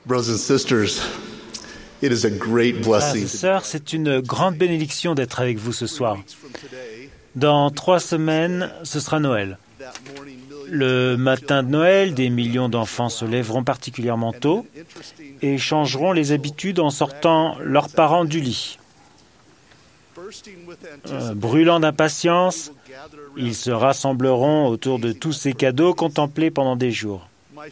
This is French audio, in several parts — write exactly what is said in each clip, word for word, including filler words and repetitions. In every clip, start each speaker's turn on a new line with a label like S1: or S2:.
S1: Brothers and sisters, it is a great
S2: Frères et
S1: blessing.
S2: sœurs, c'est une grande bénédiction d'être avec vous ce soir. Dans trois semaines, ce sera Noël. Le matin de Noël, des millions d'enfants se lèveront particulièrement tôt et changeront les habitudes en sortant leurs parents du lit. Euh, brûlant d'impatience, ils se rassembleront autour de tous ces cadeaux contemplés pendant des jours.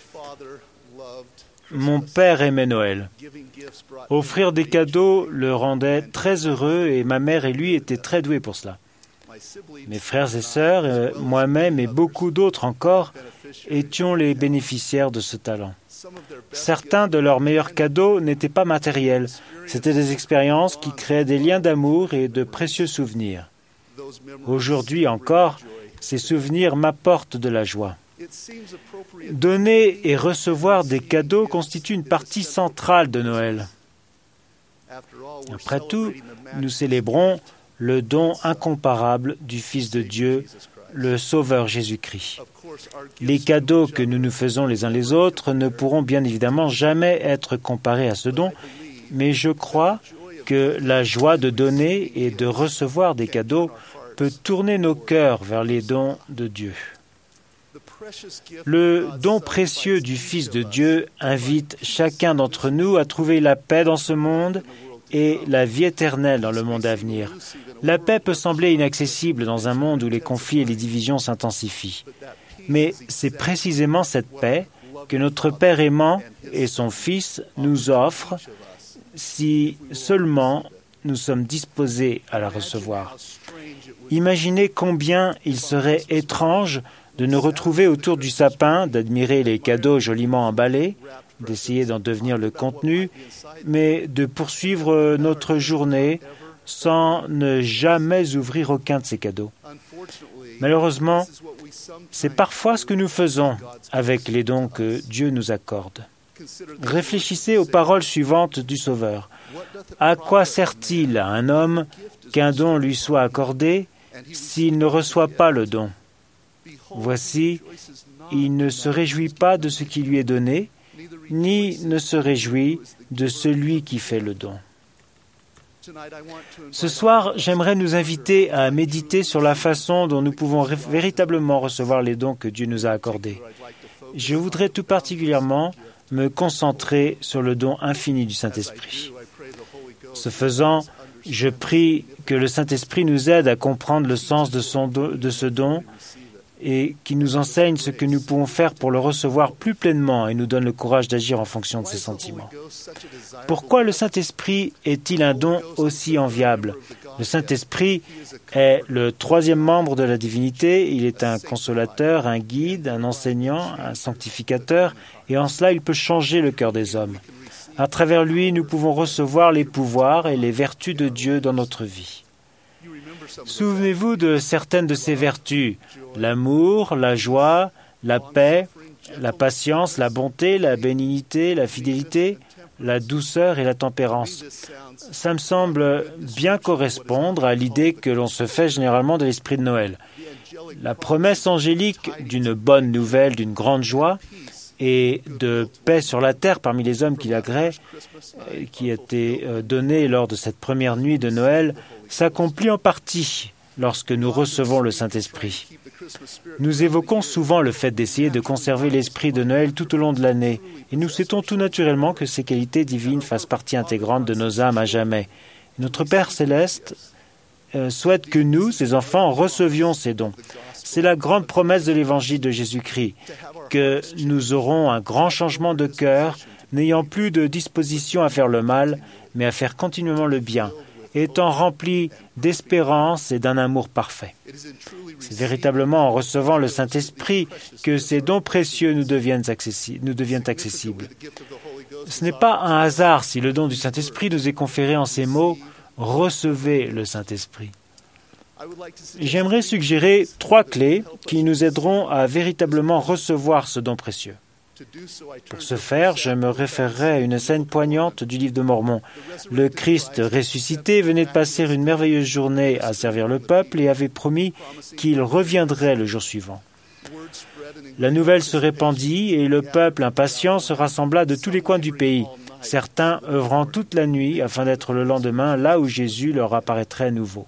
S2: Mon père aimait Noël. Offrir des cadeaux le rendait très heureux et ma mère et lui étaient très doués pour cela. Mes frères et sœurs, euh, moi-même et beaucoup d'autres encore, étions les bénéficiaires de ce talent. Certains de leurs meilleurs cadeaux n'étaient pas matériels. C'étaient des expériences qui créaient des liens d'amour et de précieux souvenirs. Aujourd'hui encore, ces souvenirs m'apportent de la joie. Donner et recevoir des cadeaux constitue une partie centrale de Noël. Après tout, nous célébrons le don incomparable du Fils de Dieu, le Sauveur Jésus-Christ. Les cadeaux que nous nous faisons les uns les autres ne pourront bien évidemment jamais être comparés à ce don, mais je crois que la joie de donner et de recevoir des cadeaux peut tourner nos cœurs vers les dons de Dieu. Le don précieux du Fils de Dieu invite chacun d'entre nous à trouver la paix dans ce monde et la vie éternelle dans le monde à venir. La paix peut sembler inaccessible dans un monde où les conflits et les divisions s'intensifient. Mais c'est précisément cette paix que notre Père aimant et son Fils nous offrent si seulement nous sommes disposés à la recevoir. Imaginez combien il serait étrange de nous retrouver autour du sapin, d'admirer les cadeaux joliment emballés, d'essayer d'en devenir le contenu, mais de poursuivre notre journée sans ne jamais ouvrir aucun de ces cadeaux. Malheureusement, c'est parfois ce que nous faisons avec les dons que Dieu nous accorde. Réfléchissez aux paroles suivantes du Sauveur. À quoi sert-il à un homme qu'un don lui soit accordé s'il ne reçoit pas le don? Voici, il ne se réjouit pas de ce qui lui est donné, ni ne se réjouit de celui qui fait le don. Ce soir, j'aimerais nous inviter à méditer sur la façon dont nous pouvons ré- véritablement recevoir les dons que Dieu nous a accordés. Je voudrais tout particulièrement me concentrer sur le don infini du Saint-Esprit. Ce faisant, je prie que le Saint-Esprit nous aide à comprendre le sens de, son do- de ce don et qu'il nous enseigne ce que nous pouvons faire pour le recevoir plus pleinement et nous donne le courage d'agir en fonction de ses sentiments. Pourquoi le Saint-Esprit est-il un don aussi enviable? Le Saint-Esprit est le troisième membre de la divinité. Il est un consolateur, un guide, un enseignant, un sanctificateur, et en cela, il peut changer le cœur des hommes. À travers lui, nous pouvons recevoir les pouvoirs et les vertus de Dieu dans notre vie. Souvenez-vous de certaines de ces vertus: l'amour, la joie, la paix, la patience, la bonté, la bénignité, la fidélité, la douceur et la tempérance. Ça me semble bien correspondre à l'idée que l'on se fait généralement de l'esprit de Noël. La promesse angélique d'une bonne nouvelle, d'une grande joie et de paix sur la terre parmi les hommes qui l'agréent, qui a été donnée lors de cette première nuit de Noël, s'accomplit en partie lorsque nous recevons le Saint-Esprit. Nous évoquons souvent le fait d'essayer de conserver l'esprit de Noël tout au long de l'année, et nous souhaitons tout naturellement que ces qualités divines fassent partie intégrante de nos âmes à jamais. Notre Père céleste euh, souhaite que nous, ses enfants, recevions ces dons. C'est la grande promesse de l'Évangile de Jésus-Christ, que nous aurons un grand changement de cœur, n'ayant plus de disposition à faire le mal, mais à faire continuellement le bien, étant remplis d'espérance et d'un amour parfait. C'est véritablement en recevant le Saint-Esprit que ces dons précieux nous deviennent accessi- nous deviennent accessibles. Ce n'est pas un hasard si le don du Saint-Esprit nous est conféré en ces mots « Recevez le Saint-Esprit ». J'aimerais suggérer trois clés qui nous aideront à véritablement recevoir ce don précieux. Pour ce faire, je me référerai à une scène poignante du livre de Mormon. Le Christ ressuscité venait de passer une merveilleuse journée à servir le peuple et avait promis qu'il reviendrait le jour suivant. La nouvelle se répandit et le peuple impatient se rassembla de tous les coins du pays, certains œuvrant toute la nuit afin d'être le lendemain là où Jésus leur apparaîtrait à nouveau.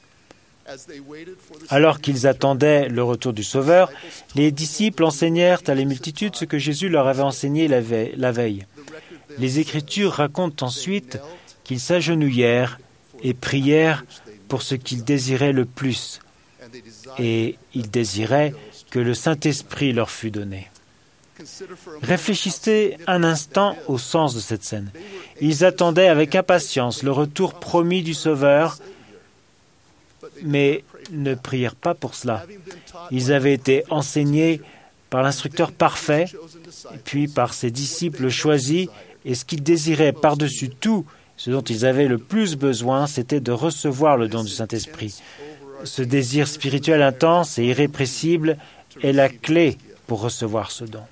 S2: Alors qu'ils attendaient le retour du Sauveur, les disciples enseignèrent à la multitude ce que Jésus leur avait enseigné la veille. Les Écritures racontent ensuite qu'ils s'agenouillèrent et prièrent pour ce qu'ils désiraient le plus, et ils désiraient que le Saint-Esprit leur fût donné. Réfléchissez un instant au sens de cette scène. Ils attendaient avec impatience le retour promis du Sauveur, mais ne prièrent pas pour cela. Ils avaient été enseignés par l'instructeur parfait, puis par ses disciples choisis, et ce qu'ils désiraient par-dessus tout, ce dont ils avaient le plus besoin, c'était de recevoir le don du Saint-Esprit. Ce désir spirituel intense et irrépressible est la clé pour recevoir ce don.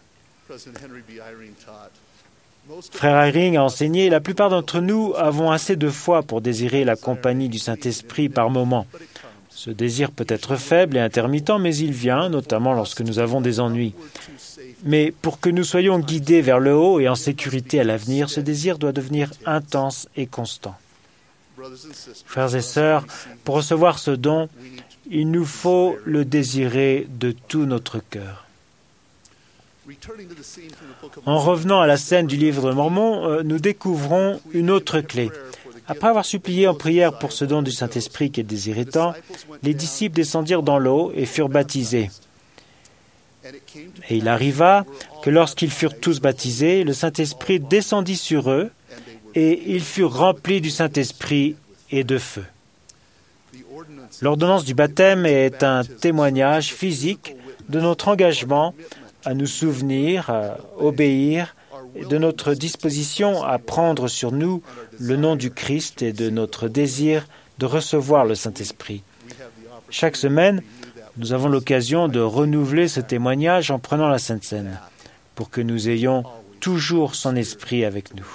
S2: Frère Eyring a enseigné, la plupart d'entre nous avons assez de foi pour désirer la compagnie du Saint-Esprit par moment. Ce désir peut être faible et intermittent, mais il vient, notamment lorsque nous avons des ennuis. Mais pour que nous soyons guidés vers le haut et en sécurité à l'avenir, ce désir doit devenir intense et constant. Frères et sœurs, pour recevoir ce don, il nous faut le désirer de tout notre cœur. En revenant à la scène du livre de Mormon, nous découvrons une autre clé. Après avoir supplié en prière pour ce don du Saint-Esprit qu'ils désiraient tant, les disciples descendirent dans l'eau et furent baptisés. Et il arriva que lorsqu'ils furent tous baptisés, le Saint-Esprit descendit sur eux et ils furent remplis du Saint-Esprit et de feu. L'ordonnance du baptême est un témoignage physique de notre engagement à nous souvenir, à obéir, et de notre disposition à prendre sur nous le nom du Christ et de notre désir de recevoir le Saint-Esprit. Chaque semaine, nous avons l'occasion de renouveler ce témoignage en prenant la Sainte Seine, pour que nous ayons toujours son Esprit avec nous.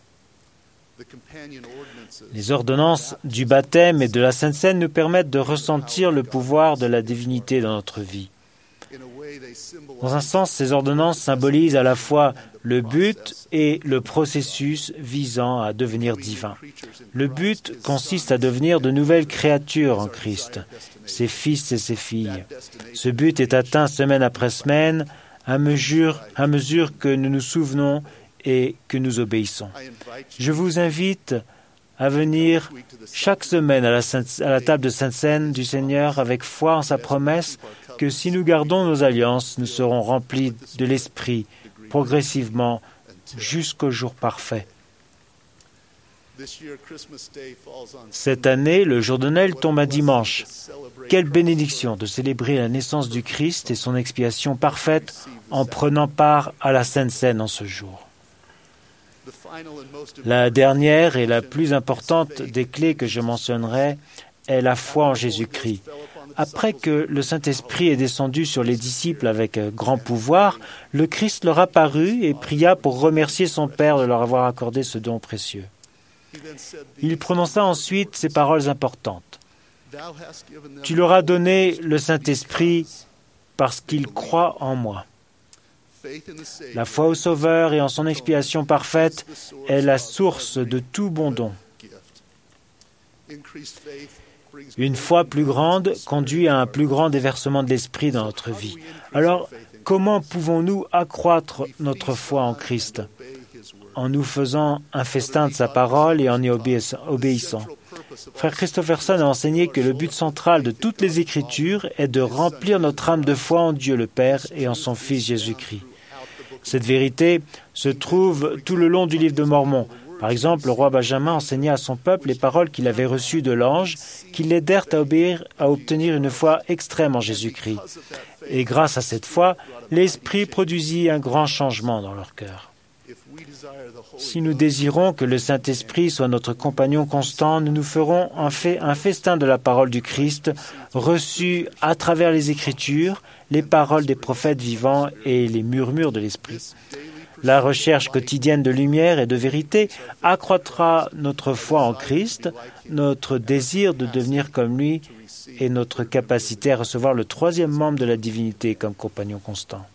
S2: Les ordonnances du baptême et de la Sainte Seine nous permettent de ressentir le pouvoir de la divinité dans notre vie. Dans un sens, ces ordonnances symbolisent à la fois le but et le processus visant à devenir divin. Le but consiste à devenir de nouvelles créatures en Christ, ses fils et ses filles. Ce but est atteint semaine après semaine, à mesure, à mesure que nous nous souvenons et que nous obéissons. Je vous invite à venir chaque semaine à la, Sainte, à la table de Sainte Seine du Seigneur avec foi en sa promesse que si nous gardons nos alliances, nous serons remplis de l'Esprit progressivement jusqu'au jour parfait. Cette année, le jour de Noël tombe un dimanche. Quelle bénédiction de célébrer la naissance du Christ et son expiation parfaite en prenant part à la Sainte Seine en ce jour. La dernière et la plus importante des clés que je mentionnerai est la foi en Jésus-Christ. Après que le Saint-Esprit est descendu sur les disciples avec grand pouvoir, le Christ leur apparut et pria pour remercier son Père de leur avoir accordé ce don précieux. Il prononça ensuite ces paroles importantes. « Tu leur as donné le Saint-Esprit parce qu'ils croient en moi. » La foi au Sauveur et en son expiation parfaite est la source de tout bon don. Une foi plus grande conduit à un plus grand déversement de l'Esprit dans notre vie. Alors, comment pouvons-nous accroître notre foi en Christ? En nous faisant un festin de sa parole et en y obéissant. Frère Christopherson a enseigné que le but central de toutes les Écritures est de remplir notre âme de foi en Dieu le Père et en son Fils Jésus-Christ. Cette vérité se trouve tout le long du livre de Mormon. Par exemple, le roi Benjamin enseigna à son peuple les paroles qu'il avait reçues de l'ange qui l'aidèrent à obéir, à obtenir une foi extrême en Jésus-Christ. Et grâce à cette foi, l'Esprit produisit un grand changement dans leur cœur. Si nous désirons que le Saint-Esprit soit notre compagnon constant, nous nous ferons un, fait, un festin de la parole du Christ, reçue à travers les Écritures, les paroles des prophètes vivants et les murmures de l'Esprit. La recherche quotidienne de lumière et de vérité accroîtra notre foi en Christ, notre désir de devenir comme lui et notre capacité à recevoir le troisième membre de la divinité comme compagnon constant.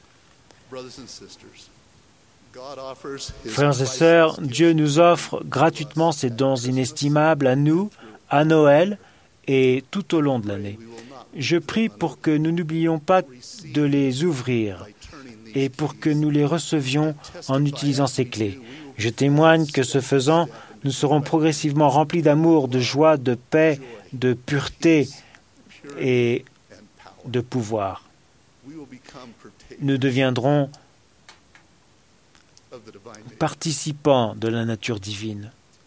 S2: Frères et sœurs, Dieu nous offre gratuitement ses dons inestimables à nous, à Noël et tout au long de l'année. Je prie pour que nous n'oublions pas de les ouvrir et pour que nous les recevions en utilisant ces clés. Je témoigne que ce faisant, nous serons progressivement remplis d'amour, de joie, de paix, de pureté et de pouvoir. Nous deviendrons participants de la nature divine.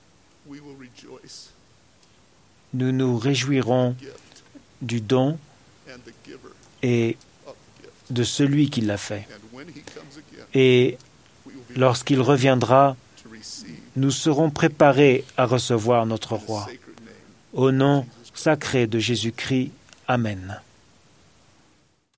S2: Nous nous réjouirons du don et de celui qui l'a fait. Et lorsqu'il reviendra, nous serons préparés à recevoir notre roi. Au nom sacré de Jésus-Christ, Amen.